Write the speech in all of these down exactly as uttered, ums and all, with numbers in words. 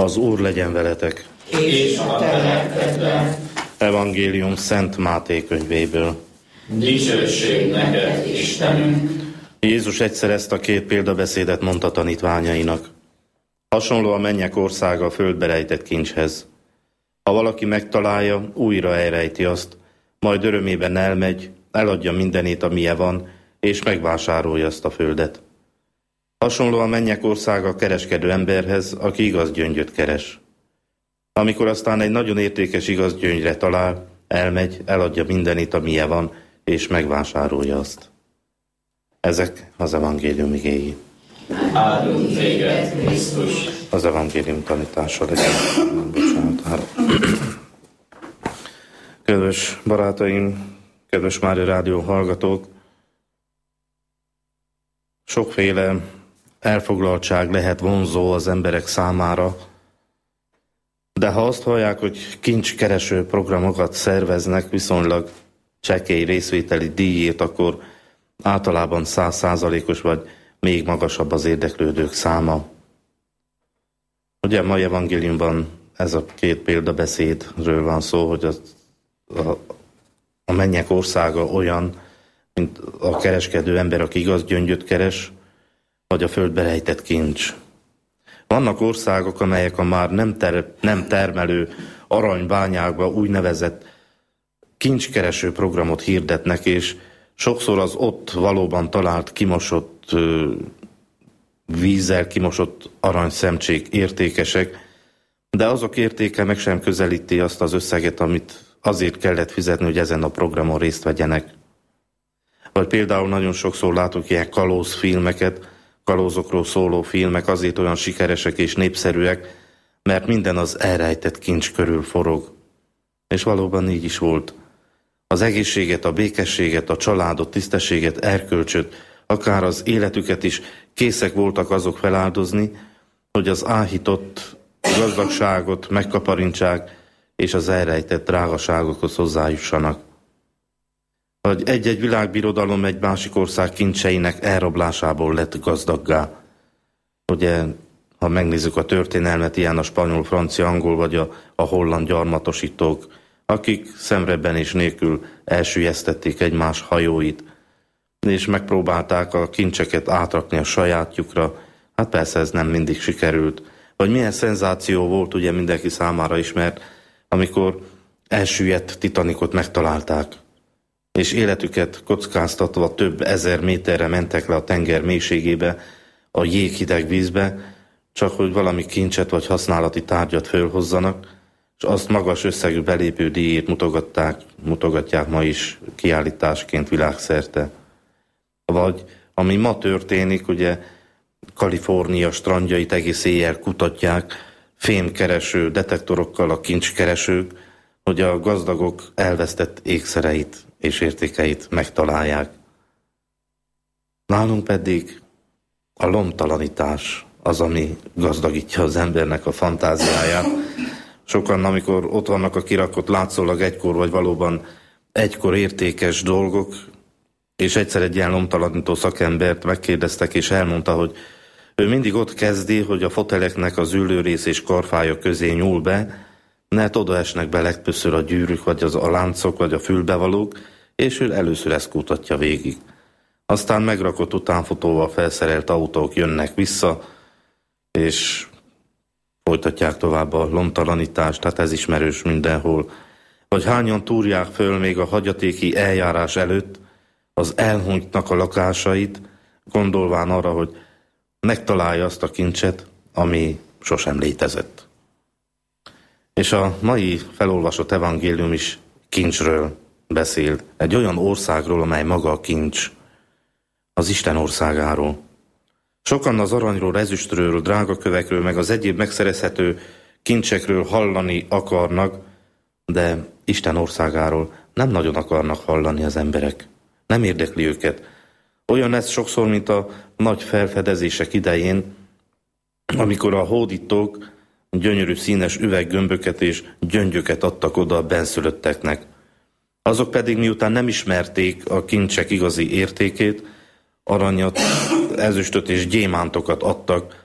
Az Úr legyen veletek. És a te lelkedben. Evangélium Szent Máté könyvéből. Dicsőség neked, Istenünk! Jézus egyszer ezt a két példabeszédet mondta tanítványainak. Hasonló a mennyek országa a földbe rejtett kincshez. Ha valaki megtalálja, újra elrejti azt, majd örömében elmegy, eladja mindenét, amilyen van, és megvásárolja azt a földet. Hasonló a mennyek országa a kereskedő emberhez, aki igaz gyöngyöt keres. Amikor aztán egy nagyon értékes igaz gyöngyre talál, elmegy, eladja mindenét, amilyen van, és megvásárolja azt. Ezek az evangélium igéi. Áldunk téged, Krisztus! Az evangélium tanítása legyen. Bocsánat. Kedves barátaim, kedves Mária Rádió hallgatók, sokféle elfoglaltság lehet vonzó az emberek számára, de ha azt hallják, hogy kincskereső programokat szerveznek viszonylag csekély részvételi díjért, akkor általában száz százalékos vagy még magasabb az érdeklődők száma. Ugye a mai evangéliumban ez a két példabeszédről van szó, hogy az, a, a mennyek országa olyan, mint a kereskedő ember, aki igaz gyöngyöt keres, vagy a földbe rejtett kincs. Vannak országok, amelyek a már nem, ter, nem termelő aranybányákba úgynevezett kincskereső programot hirdetnek, és sokszor az ott valóban talált kimosott ö, vízzel, kimosott aranyszemcsék értékesek, de azok értéke meg sem közelíti azt az összeget, amit azért kellett fizetni, hogy ezen a programon részt vegyenek. Vagy például nagyon sokszor látok ilyen kalózfilmeket, kalózokról szóló filmek azért olyan sikeresek és népszerűek, mert minden az elrejtett kincs körül forog. És valóban így is volt. Az egészséget, a békességet, a családot, tisztességet, erkölcsöt, akár az életüket is készek voltak azok feláldozni, hogy az áhított gazdagságot megkaparintsák, és az elrejtett drágaságokhoz hozzájussanak. Vagy egy-egy világbirodalom egy másik ország kincseinek elrablásából lett gazdaggá. Ugye, ha megnézzük a történelmet, ilyen a spanyol, francia, angol vagy a, a holland gyarmatosítók, akik szemrebbenés nélkül elsüllyesztették egymás hajóit, és megpróbálták a kincseket átrakni a sajátjukra. Hát persze ez nem mindig sikerült. Vagy milyen szenzáció volt, ugye mindenki számára ismert, amikor elsüllyedt Titanicot megtalálták, és életüket kockáztatva több ezer méterre mentek le a tenger mélységébe, a jéghideg vízbe, csak hogy valami kincset vagy használati tárgyat fölhozzanak, és azt magas összegű belépő díjét mutogatták, mutogatják ma is kiállításként világszerte. Vagy ami ma történik, ugye Kalifornia strandjait egész éjjel kutatják, fémkereső detektorokkal a kincskeresők, hogy a gazdagok elvesztett ékszereit és értékeit megtalálják. Nálunk pedig a lomtalanítás az, ami gazdagítja az embernek a fantáziáját. Sokan, amikor ott vannak a kirakott látszólag egykor vagy valóban egykor értékes dolgok, és egyszer egy ilyen lomtalanító szakembert megkérdeztek, és elmondta, hogy ő mindig ott kezdi, hogy a foteleknek az ülőrész és karfája közé nyúl be, mert oda esnek be legtöbbször a gyűrűk, vagy az, a láncok, vagy a fülbevalók, és ő először ezt kutatja végig. Aztán megrakott utánfutóval felszerelt autók jönnek vissza, és folytatják tovább a lomtalanítást, tehát ez ismerős mindenhol. Vagy hányan túrják föl még a hagyatéki eljárás előtt az elhunytnak a lakásait, gondolván arra, hogy megtalálja azt a kincset, ami sosem létezett. És a mai felolvasott evangélium is kincsről beszél. Egy olyan országról, amely maga a kincs, az Isten országáról. Sokan az aranyról, ezüstről, drágakövekről, meg az egyéb megszerezhető kincsekről hallani akarnak, de Isten országáról nem nagyon akarnak hallani az emberek. Nem érdekli őket. Olyan ez sokszor, mint a nagy felfedezések idején, amikor a hódítók gyönyörű színes üveggömböket és gyöngyöket adtak oda a benszülötteknek. Azok pedig miután nem ismerték a kincsek igazi értékét, aranyat, ezüstöt és gyémántokat adtak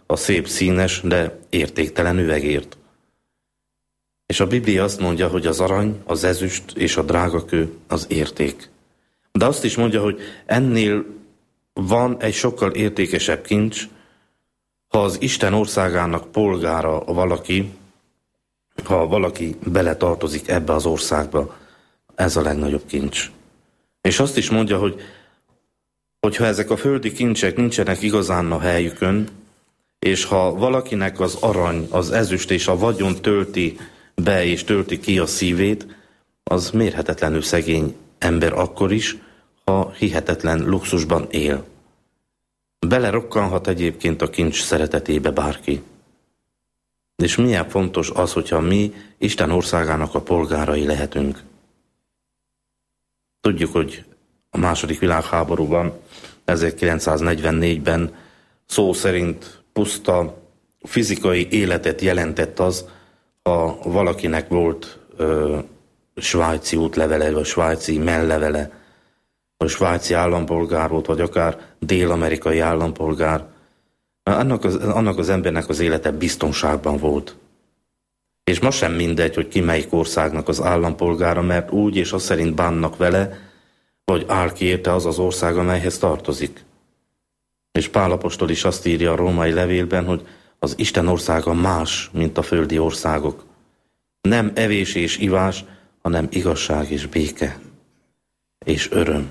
a szép színes, de értéktelen üvegért. És a Biblia azt mondja, hogy az arany, az ezüst és a drágakő az érték. De azt is mondja, hogy ennél van egy sokkal értékesebb kincs, ha az Isten országának polgára valaki, ha valaki beletartozik ebbe az országba, ez a legnagyobb kincs. És azt is mondja, hogy hogyha ezek a földi kincsek nincsenek igazán a helyükön, és ha valakinek az arany, az ezüst és a vagyon tölti be és tölti ki a szívét, az mérhetetlenül szegény ember akkor is, ha hihetetlen luxusban él. Belerokkanhat egyébként a kincs szeretetébe bárki. És milyen fontos az, hogyha mi Isten országának a polgárai lehetünk. Tudjuk, hogy a második világháborúban, ezerkilencszáznegyvennégyben szó szerint puszta fizikai életet jelentett az, ha valakinek volt ö, svájci útlevele, vagy svájci mellevele, vagy svájci állampolgár volt, vagy akár dél-amerikai állampolgár, annak az, annak az embernek az élete biztonságban volt. És ma sem mindegy, hogy ki melyik országnak az állampolgára, mert úgy és azt szerint bánnak vele, vagy áll ki érte az az ország, amelyhez tartozik. És Pál apostol is azt írja a római levélben, hogy az Isten országa más, mint a földi országok. Nem evés és ivás, hanem igazság és béke, és öröm.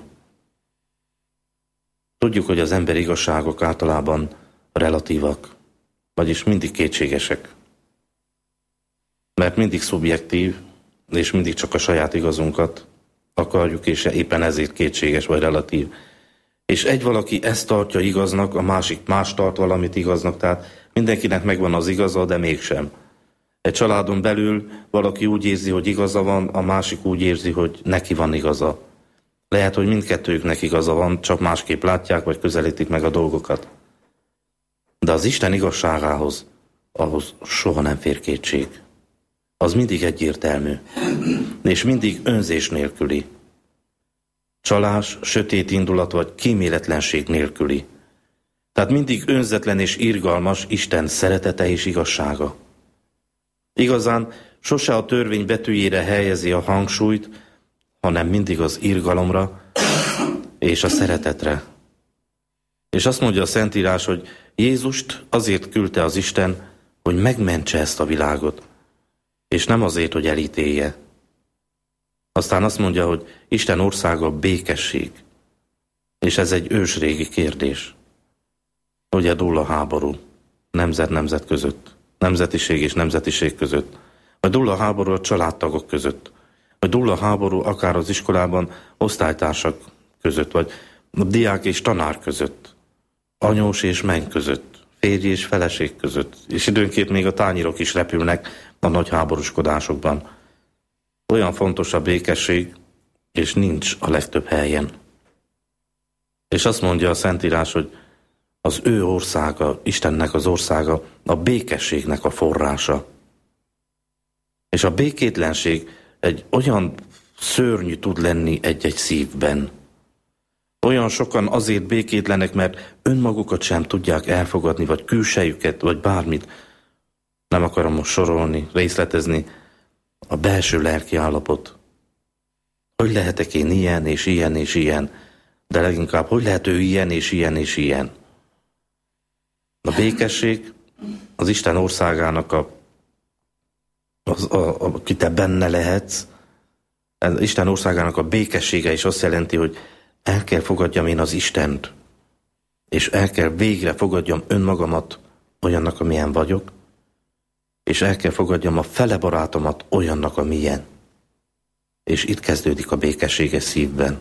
Tudjuk, hogy az emberi igazságok általában relatívak, vagyis mindig kétségesek. Mert mindig szubjektív, és mindig csak a saját igazunkat akarjuk, és éppen ezért kétséges vagy relatív. És egy valaki ezt tartja igaznak, a másik más tart valamit igaznak, tehát mindenkinek megvan az igaza, de mégsem. Egy családon belül valaki úgy érzi, hogy igaza van, a másik úgy érzi, hogy neki van igaza. Lehet, hogy mindkettőjüknek igaza van, csak másképp látják, vagy közelítik meg a dolgokat. De az Isten igazságához, ahhoz soha nem fér kétség. Az mindig egyértelmű, és mindig önzés nélküli. Csalás, sötét indulat vagy kíméletlenség nélküli. Tehát mindig önzetlen és irgalmas Isten szeretete és igazsága. Igazán sose a törvény betűjére helyezi a hangsúlyt, hanem mindig az irgalomra és a szeretetre. És azt mondja a Szentírás, hogy Jézust azért küldte az Isten, hogy megmentse ezt a világot, és nem azért, hogy elítélje. Aztán azt mondja, hogy Isten országa békesség, és ez egy ősrégi kérdés. Ugye dúl a háború nemzet-nemzet között, nemzetiség és nemzetiség között, vagy dúl a háború a családtagok között, vagy dúl a háború akár az iskolában osztálytársak között, vagy a diák és tanár között, anyós és menny között, férj és feleség között, és időnként még a tányérok is repülnek a nagy háborúskodásokban. Olyan fontos a békesség, és nincs a legtöbb helyen. És azt mondja a Szentírás, hogy az ő országa, Istennek az országa, a békességnek a forrása. És a békétlenség egy olyan szörnyű tud lenni egy-egy szívben. Olyan sokan azért békétlenek, mert önmagukat sem tudják elfogadni, vagy külsejüket, vagy bármit. Nem akarom most sorolni, részletezni. A belső lelki állapot. Hogy lehetek én ilyen, és ilyen, és ilyen, de leginkább, hogy lehet ő ilyen, és ilyen, és ilyen. A békesség az Isten országának a, az, a, a, aki te benne lehetsz, az Isten országának a békessége is azt jelenti, hogy el kell fogadjam én az Istent, és el kell végre fogadjam önmagamat olyannak, amilyen vagyok, és el kell fogadjam a fele barátomat olyannak, amilyen. És itt kezdődik a békességes szívben.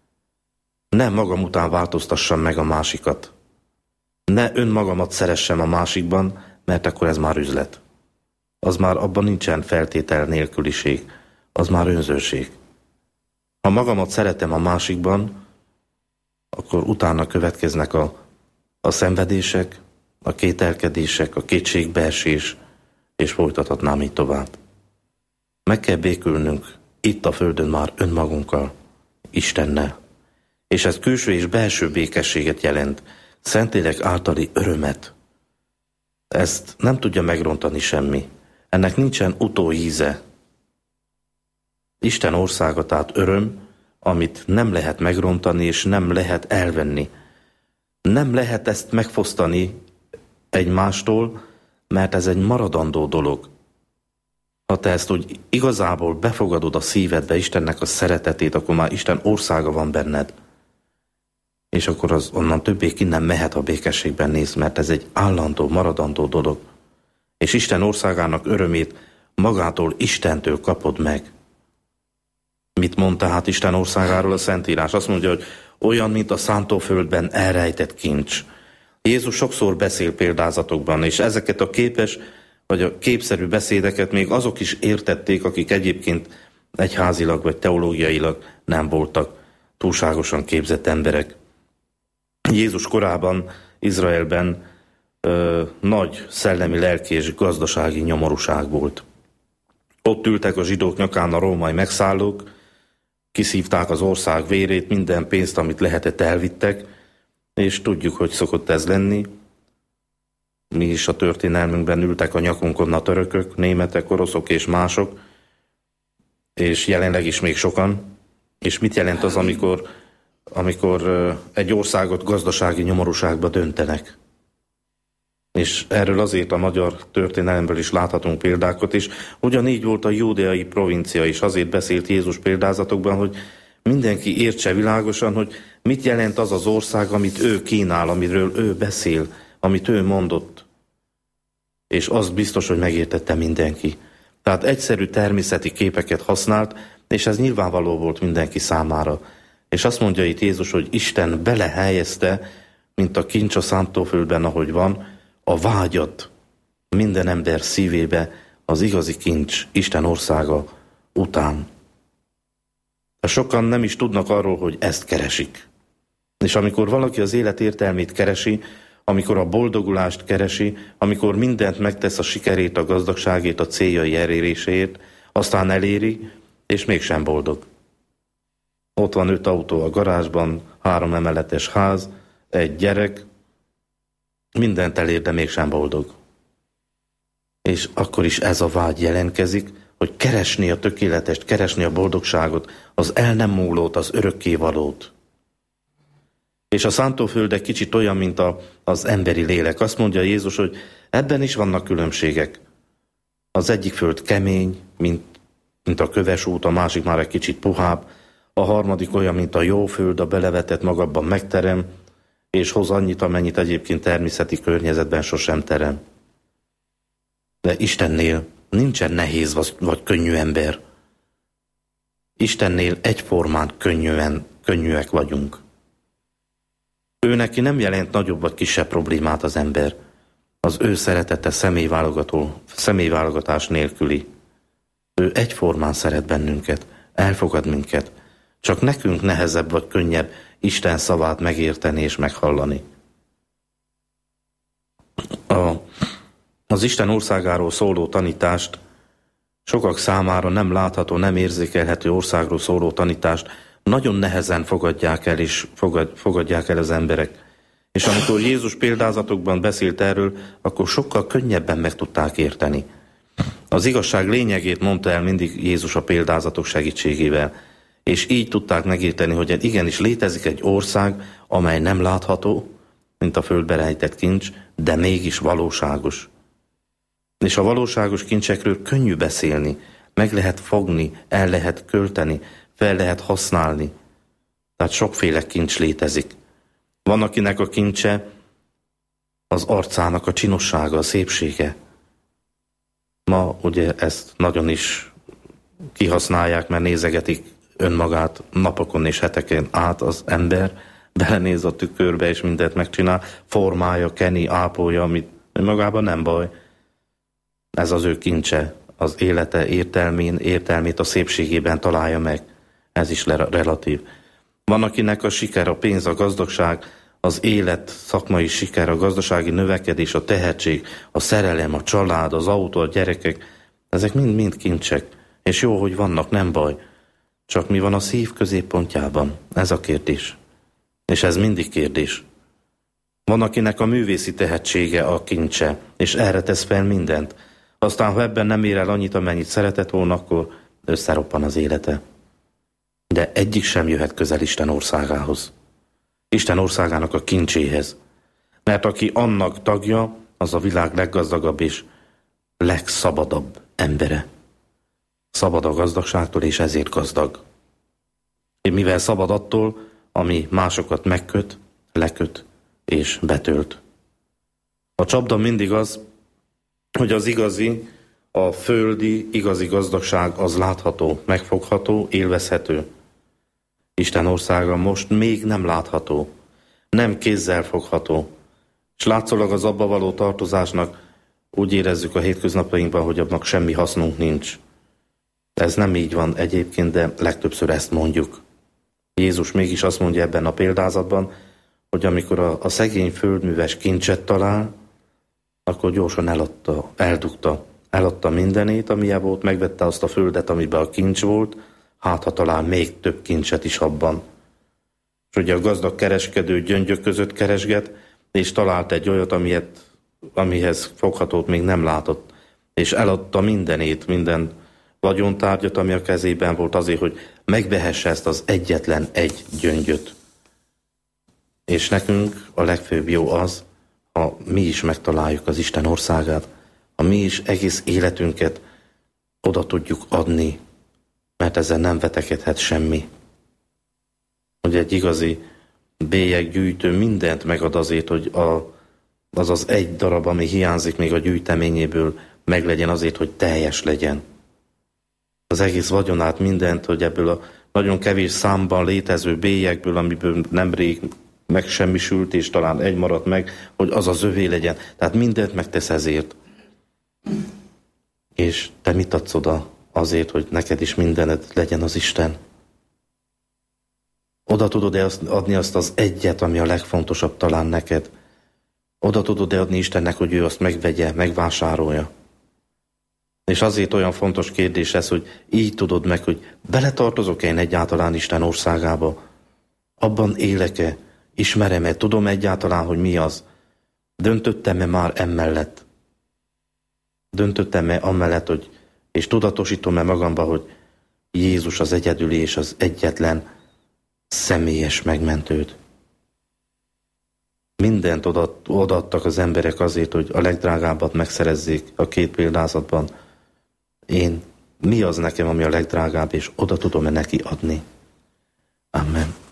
Ne magam után változtassam meg a másikat. Ne önmagamat szeressem a másikban, mert akkor ez már üzlet. Az már abban nincsen feltétel nélküliség, az már önzőség. Ha magamat szeretem a másikban, akkor utána következnek a, a szenvedések, a kételkedések, a kétségbeesés, és folytathatnám így tovább. Meg kell békülnünk itt a földön már önmagunkkal, Istennel. És ez külső és belső békességet jelent, Szentlélek általi örömet. ezt nem tudja megrontani semmi. Ennek nincsen utóíze. Isten országa tehát öröm, amit nem lehet megrontani, és nem lehet elvenni. Nem lehet ezt megfosztani egymástól, mert ez egy maradandó dolog. Ha te ezt úgy igazából befogadod a szívedbe, Istennek a szeretetét, akkor már Isten országa van benned. És akkor az onnan többé ki nem mehet, a békességben néz, mert ez egy állandó, maradandó dolog. És Isten országának örömét magától, Istentől kapod meg. Mit mond tehát Isten országáról a Szentírás? Azt mondja, hogy olyan, mint a szántóföldben elrejtett kincs. Jézus sokszor beszél példázatokban, és ezeket a képes, vagy a képszerű beszédeket még azok is értették, akik egyébként egyházilag vagy teológiailag nem voltak túlságosan képzett emberek. Jézus korában Izraelben ö, nagy szellemi, lelki és gazdasági nyomorúság volt. Ott ültek a zsidók nyakán a római megszállók, kiszívták az ország vérét, minden pénzt, amit lehetett, elvittek, és tudjuk, hogy szokott ez lenni. Mi is a történelmünkben ültek a nyakunkon a törökök, németek, oroszok és mások, és jelenleg is még sokan. És mit jelent az, amikor, amikor egy országot gazdasági nyomorúságba döntenek? És erről azért a magyar történelemből is láthatunk példákat, és ugyanígy volt a júdeai provincia is, azért beszélt Jézus példázatokban, hogy mindenki értse világosan, hogy mit jelent az az ország, amit ő kínál, amiről ő beszél, amit ő mondott. És azt biztos, hogy megértette mindenki. Tehát egyszerű természeti képeket használt, és ez nyilvánvaló volt mindenki számára. És azt mondja itt Jézus, hogy Isten belehelyezte, mint a kincs a szántóföldben, ahogy van, a vágyat minden ember szívébe, az igazi kincs, Isten országa után. De sokan nem is tudnak arról, hogy ezt keresik. És amikor valaki az élet értelmét keresi, amikor a boldogulást keresi, amikor mindent megtesz a sikerét, a gazdagságét, a céljai eléréséért, aztán eléri, és mégsem boldog. Ott van öt autó a garázsban, három emeletes ház, egy gyerek, mindent elér, de mégsem boldog. És akkor is ez a vágy jelentkezik, hogy keresni a tökéletest, keresni a boldogságot, az el nem múlót, az örökkévalót. És a szántóföld egy kicsit olyan, mint a, az emberi lélek. Azt mondja Jézus, hogy ebben is vannak különbségek. Az egyik föld kemény, mint, mint a köves út, a másik már egy kicsit puhább, a harmadik olyan, mint a jó föld, a belevetett magabban megterem, és hoz annyit, amennyit egyébként természeti környezetben sosem terem. De Istennél nincsen nehéz vagy, vagy könnyű ember. Istennél egyformán könnyűen, könnyűek vagyunk. Ő neki nem jelent nagyobb vagy kisebb problémát az ember. Az ő szeretete személyválogató, személyválogatás nélküli. Ő egyformán szeret bennünket, elfogad minket. Csak nekünk nehezebb vagy könnyebb Isten szavát megérteni és meghallani. A, az Isten országáról szóló tanítást, sokak számára nem látható, nem érzékelhető országról szóló tanítást nagyon nehezen fogadják el, és fogad, fogadják el az emberek. És amikor Jézus példázatokban beszélt erről, akkor sokkal könnyebben meg tudták érteni. Az igazság lényegét mondta el mindig Jézus a példázatok segítségével. És így tudták megérteni, hogy igenis létezik egy ország, amely nem látható, mint a földbe rejtett kincs, de mégis valóságos. És a valóságos kincsekről könnyű beszélni, meg lehet fogni, el lehet költeni, fel lehet használni. Tehát sokféle kincs létezik. Van, akinek a kincse az arcának a csinossága, a szépsége. Ma ugye ezt nagyon is kihasználják, mert nézegetik önmagát napokon és heteken át az ember, belenéz a tükörbe és mindent megcsinál, formálja, keni, ápolja, amit magában nem baj. Ez az ő kincse, az élete értelmén, értelmét a szépségében találja meg. Ez is relatív. Van, akinek a siker, a pénz, a gazdagság, az élet, szakmai siker, a gazdasági növekedés, a tehetség, a szerelem, a család, az autó, a gyerekek, ezek mind-mind kincsek. És jó, hogy vannak, nem baj. Csak mi van a szív középpontjában? Ez a kérdés. És ez mindig kérdés. Van, akinek a művészi tehetsége a kincse, és erre tesz fel mindent. Aztán, ha ebben nem ér el annyit, amennyit szeretett volna, akkor összeroppan az élete. De egyik sem jöhet közel Isten országához. Isten országának a kincséhez. Mert aki annak tagja, az a világ leggazdagabb és legszabadabb embere. Szabad a gazdagságtól, és ezért gazdag. Mivel szabad attól, ami másokat megköt, leköt és betölt. A csapda mindig az, hogy az igazi, a földi, igazi gazdagság az látható, megfogható, élvezhető. Isten országa most még nem látható, nem kézzel fogható, és látszólag az abba való tartozásnak úgy érezzük a hétköznapjainkban, hogy abnak semmi hasznunk nincs. Ez nem így van egyébként, de legtöbbször ezt mondjuk. Jézus mégis azt mondja ebben a példázatban, hogy amikor a, a szegény földműves kincset talál, akkor gyorsan eladta, eldugta, eladta mindenét, amilyen volt, megvette azt a földet, amiben a kincs volt, hát ha talál még több kincset is abban. És ugye a gazdag kereskedő gyöngyök között keresget, és talált egy olyat, amihez, amihez foghatót még nem látott, és eladta mindenét, minden vagyontárgyat, ami a kezében volt azért, hogy megvehesse ezt az egyetlen egy gyöngyöt. És nekünk a legfőbb jó az, ha mi is megtaláljuk az Isten országát, ha mi is egész életünket oda tudjuk adni, mert ezzel nem vetekedhet semmi. Hogy egy igazi bélyeggyűjtő mindent megad azért, hogy a, az az egy darab, ami hiányzik még a gyűjteményéből, meglegyen azért, hogy teljes legyen. Az egész vagyonát, mindent, hogy ebből a nagyon kevés számban létező bélyegből, amiből nemrég megsemmisült, és talán egy maradt meg, hogy az az övé legyen. Tehát mindent megtesz ezért. És te mit adsz oda azért, hogy neked is mindened legyen az Isten? Oda tudod-e adni azt az egyet, ami a legfontosabb talán neked? Oda tudod-e adni Istennek, hogy ő azt megvegye, megvásárolja? És azért olyan fontos kérdés ez, hogy így tudod meg, hogy beletartozok-e én egyáltalán Isten országába? Abban élek-e? Ismerem-e? Tudom egyáltalán, hogy mi az? Döntöttem-e már emellett? Döntöttem-e amellett, hogy, és tudatosítom-e magamba, hogy Jézus az egyedüli és az egyetlen személyes megmentőd? Mindent odaadtak az emberek azért, hogy a legdrágábbat megszerezzék a két példázatban. Én, mi az nekem, ami a legdrágább, és oda tudom-e neki adni? Amen.